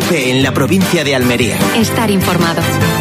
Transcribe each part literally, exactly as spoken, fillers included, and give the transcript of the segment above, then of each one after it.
COPE en la provincia de Almería. Estar informado.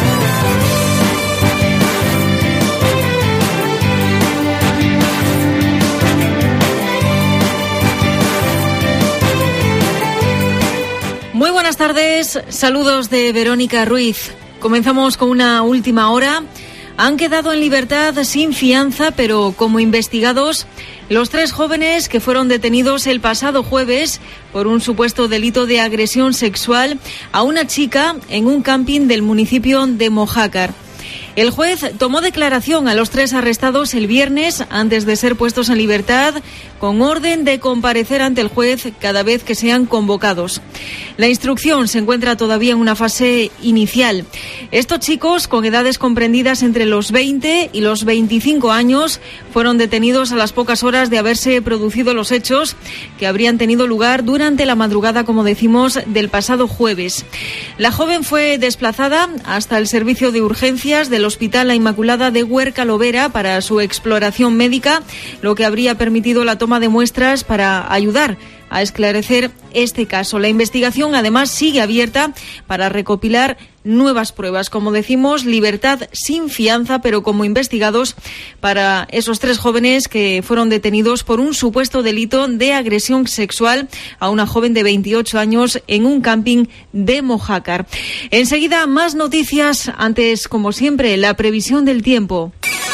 Muy buenas tardes, saludos de Verónica Ruiz. Comenzamos con una última hora. Han quedado en libertad sin fianza, pero como investigados, los tres jóvenes que fueron detenidos el pasado jueves por un supuesto delito de agresión sexual a una chica en un camping del municipio de Mojácar. El juez tomó declaración a los tres arrestados el viernes antes de ser puestos en libertad, con orden de comparecer ante el juez cada vez que sean convocados. La instrucción se encuentra todavía en una fase inicial. Estos chicos, con edades comprendidas entre los veinte y los veinticinco años, fueron detenidos a las pocas horas de haberse producido los hechos que habrían tenido lugar durante la madrugada, como decimos, del pasado jueves. La joven fue desplazada hasta el servicio de urgencias del Hospital La Inmaculada de Huerca-Lovera para su exploración médica, lo que habría permitido la toma de muestras para ayudar a esclarecer este caso. La investigación, además, sigue abierta para recopilar nuevas pruebas. Como decimos, libertad sin fianza, pero como investigados para esos tres jóvenes que fueron detenidos por un supuesto delito de agresión sexual a una joven de veintiocho años en un camping de Mojácar. Enseguida, más noticias. Antes, como siempre, la previsión del tiempo.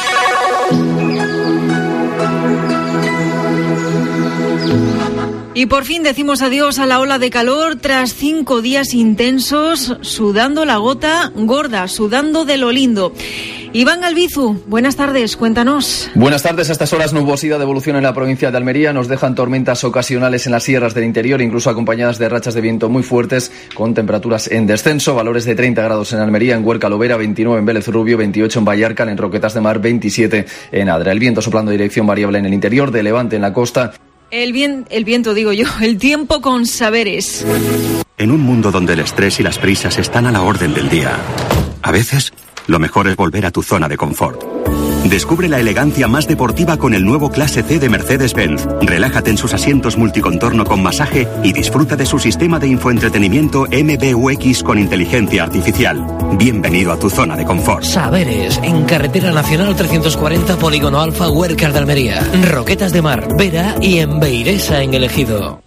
Y por fin decimos adiós a la ola de calor tras cinco días intensos, sudando la gota gorda, sudando de lo lindo. Iván Albizu, buenas tardes, cuéntanos. Buenas tardes. A estas horas, nubosidad de evolución en la provincia de Almería. Nos dejan tormentas ocasionales en las sierras del interior, incluso acompañadas de rachas de viento muy fuertes, con temperaturas en descenso. Valores de treinta grados en Almería, en Huerca-Lovera, veintinueve en Vélez Rubio, veintiocho en Vallarcal, en Roquetas de Mar, veintisiete en Adra. El viento soplando dirección variable en el interior, de levante en la costa. El, bien, el viento, digo yo, el tiempo con saberes. En un mundo donde el estrés y las prisas están a la orden del día, a veces lo mejor es volver a tu zona de confort. Descubre la elegancia más deportiva con el nuevo Clase C de Mercedes-Benz. Relájate en sus asientos multicontorno con masaje y disfruta de su sistema de infoentretenimiento M B U X con inteligencia artificial. Bienvenido a tu zona de confort. Saberes, en Carretera Nacional trescientos cuarenta, Polígono Alfa, Huerca de Almería. Roquetas de Mar, Vera y en Beiresa, en El Ejido.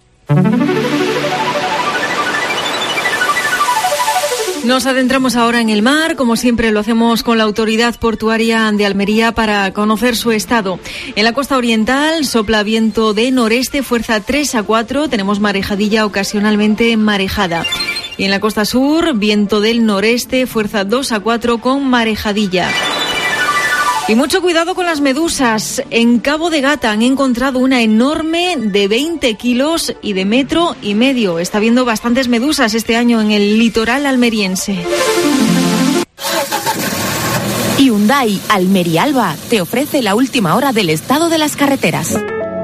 Nos adentramos ahora en el mar, como siempre lo hacemos con la Autoridad Portuaria de Almería para conocer su estado. En la costa oriental sopla viento de noreste, fuerza tres a cuatro, tenemos marejadilla ocasionalmente marejada. Y en la costa sur, viento del noreste, fuerza dos a cuatro con marejadilla. Y mucho cuidado con las medusas. En Cabo de Gata han encontrado una enorme de veinte kilos y de metro y medio. Está habiendo bastantes medusas este año en el litoral almeriense. Hyundai Almería Alba te ofrece la última hora del estado de las carreteras.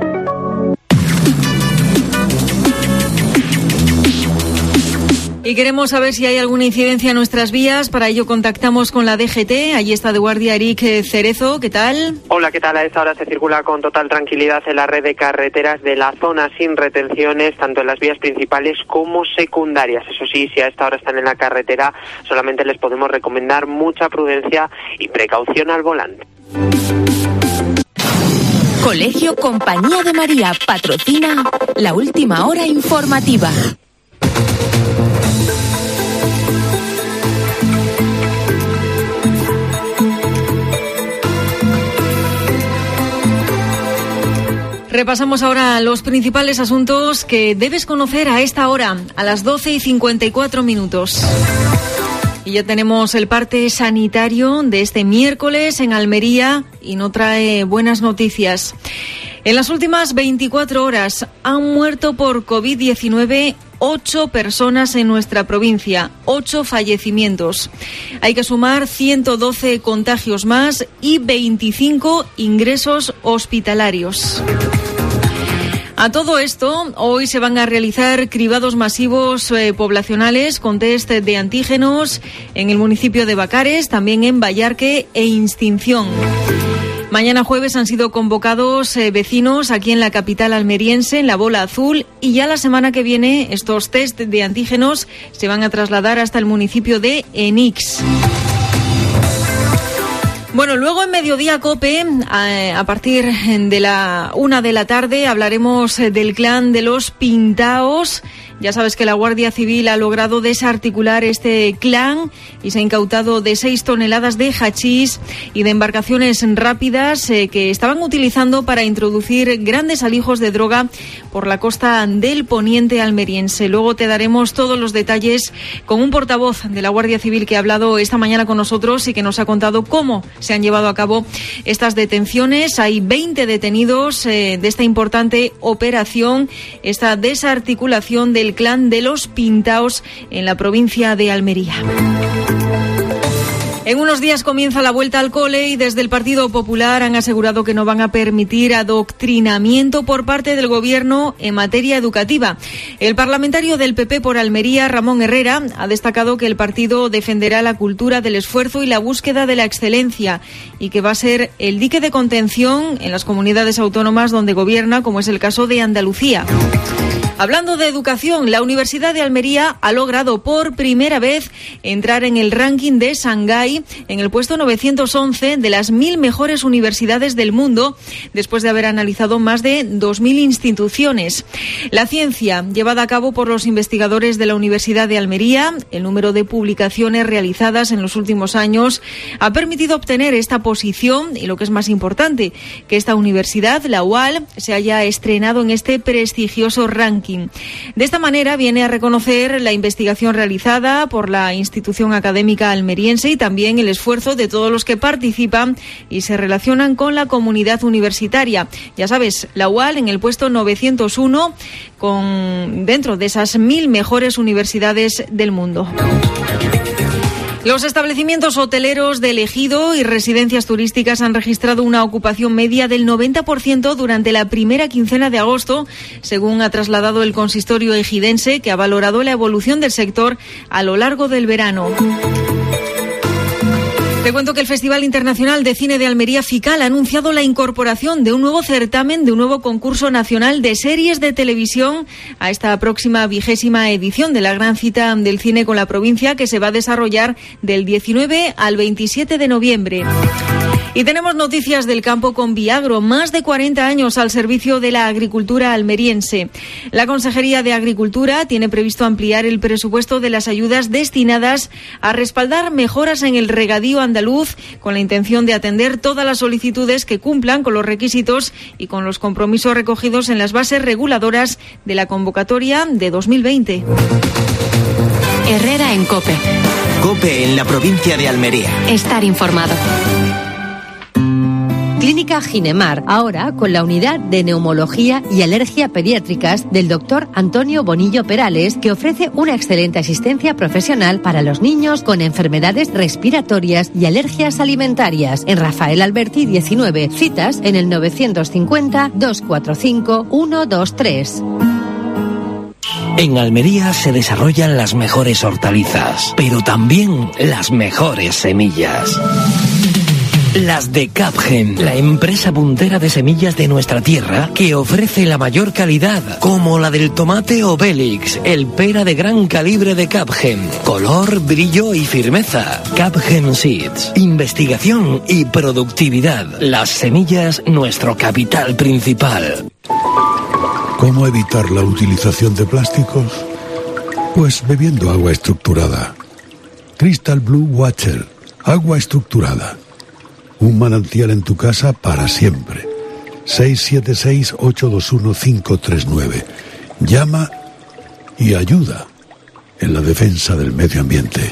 Y queremos saber si hay alguna incidencia en nuestras vías. Para ello contactamos con la D G T. Allí está de guardia Eric Cerezo. ¿Qué tal? Hola, ¿qué tal? A esta hora se circula con total tranquilidad en la red de carreteras de la zona, sin retenciones, tanto en las vías principales como secundarias. Eso sí, si a esta hora están en la carretera, solamente les podemos recomendar mucha prudencia y precaución al volante. Colegio Compañía de María patrocina la última hora informativa. Repasamos ahora los principales asuntos que debes conocer a esta hora, a las doce y cincuenta y cuatro minutos. Y ya tenemos el parte sanitario de este miércoles en Almería y no trae buenas noticias. En las últimas veinticuatro horas han muerto por covid diecinueve ocho personas en nuestra provincia, ocho fallecimientos. Hay que sumar ciento doce contagios más y veinticinco ingresos hospitalarios. A todo esto, hoy se van a realizar cribados masivos eh, poblacionales con test de antígenos en el municipio de Bacares, también en Vallarque e Instinción. Mañana jueves han sido convocados eh, vecinos aquí en la capital almeriense, en la Bola Azul, y ya la semana que viene estos test de antígenos se van a trasladar hasta el municipio de Enix. Bueno, luego en Mediodía COPE, a partir de la una de la tarde, hablaremos del clan de los Pintaos. Ya sabes que la Guardia Civil ha logrado desarticular este clan y se ha incautado de seis toneladas de hachís y de embarcaciones rápidas eh, que estaban utilizando para introducir grandes alijos de droga por la costa del poniente almeriense. Luego te daremos todos los detalles con un portavoz de la Guardia Civil que ha hablado esta mañana con nosotros y que nos ha contado cómo se han llevado a cabo estas detenciones. Hay veinte detenidos eh, de esta importante operación, esta desarticulación del clan de los Pintaos en la provincia de Almería. En unos días comienza la vuelta al cole y desde el Partido Popular han asegurado que no van a permitir adoctrinamiento por parte del Gobierno en materia educativa. El parlamentario del P P por Almería, Ramón Herrera, ha destacado que el partido defenderá la cultura del esfuerzo y la búsqueda de la excelencia y que va a ser el dique de contención en las comunidades autónomas donde gobierna, como es el caso de Andalucía. Hablando de educación, la Universidad de Almería ha logrado por primera vez entrar en el ranking de Shanghái en el puesto novecientos once de las mil mejores universidades del mundo, después de haber analizado más de dos mil instituciones. La ciencia, llevada a cabo por los investigadores de la Universidad de Almería, el número de publicaciones realizadas en los últimos años, ha permitido obtener esta posición y, lo que es más importante, que esta universidad, la U A L, se haya estrenado en este prestigioso ranking. De esta manera viene a reconocer la investigación realizada por la institución académica almeriense y también el esfuerzo de todos los que participan y se relacionan con la comunidad universitaria. Ya sabes, la U A L en el puesto novecientos uno, con dentro de esas mil mejores universidades del mundo. Los establecimientos hoteleros del Ejido y residencias turísticas han registrado una ocupación media del noventa por ciento durante la primera quincena de agosto, según ha trasladado el consistorio ejidense, que ha valorado la evolución del sector a lo largo del verano. Te cuento que el Festival Internacional de Cine de Almería, FICAL, ha anunciado la incorporación de un nuevo certamen, de un nuevo concurso nacional de series de televisión a esta próxima vigésima edición de la gran cita del cine con la provincia, que se va a desarrollar del diecinueve al veintisiete de noviembre. Y tenemos noticias del campo con Viagro, más de cuarenta años al servicio de la agricultura almeriense. La Consejería de Agricultura tiene previsto ampliar el presupuesto de las ayudas destinadas a respaldar mejoras en el regadío andaluz, con la intención de atender todas las solicitudes que cumplan con los requisitos y con los compromisos recogidos en las bases reguladoras de la convocatoria de dos mil veinte. Herrera en COPE. COPE en la provincia de Almería. Estar informado. Clínica Ginemar, ahora con la unidad de neumología y alergia pediátricas del doctor Antonio Bonillo Perales, que ofrece una excelente asistencia profesional para los niños con enfermedades respiratorias y alergias alimentarias. En Rafael Alberti diecinueve, citas en el novecientos cincuenta, doscientos cuarenta y cinco, ciento veintitrés. En Almería se desarrollan las mejores hortalizas, pero también las mejores semillas. Las de Capgen, la empresa puntera de semillas de nuestra tierra que ofrece la mayor calidad, como la del tomate Obelix, el pera de gran calibre de Capgen, color, brillo y firmeza. Capgen Seeds, investigación y productividad. Las semillas, nuestro capital principal. ¿Cómo evitar la utilización de plásticos? Pues bebiendo agua estructurada. Crystal Blue Water, agua estructurada. Un manantial en tu casa para siempre. seis siete seis, ocho dos uno, cinco tres nueve. Llama y ayuda en la defensa del medio ambiente.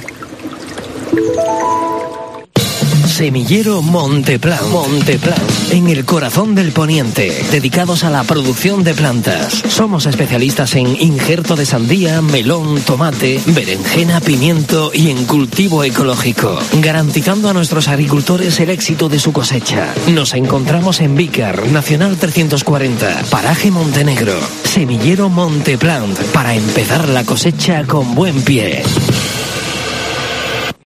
Semillero Monteplant. Monteplant, en el corazón del poniente, dedicados a la producción de plantas. Somos especialistas en injerto de sandía, melón, tomate, berenjena, pimiento y en cultivo ecológico, garantizando a nuestros agricultores el éxito de su cosecha. Nos encontramos en Vícar, Nacional trescientos cuarenta, Paraje Montenegro. Semillero Monteplant, para empezar la cosecha con buen pie.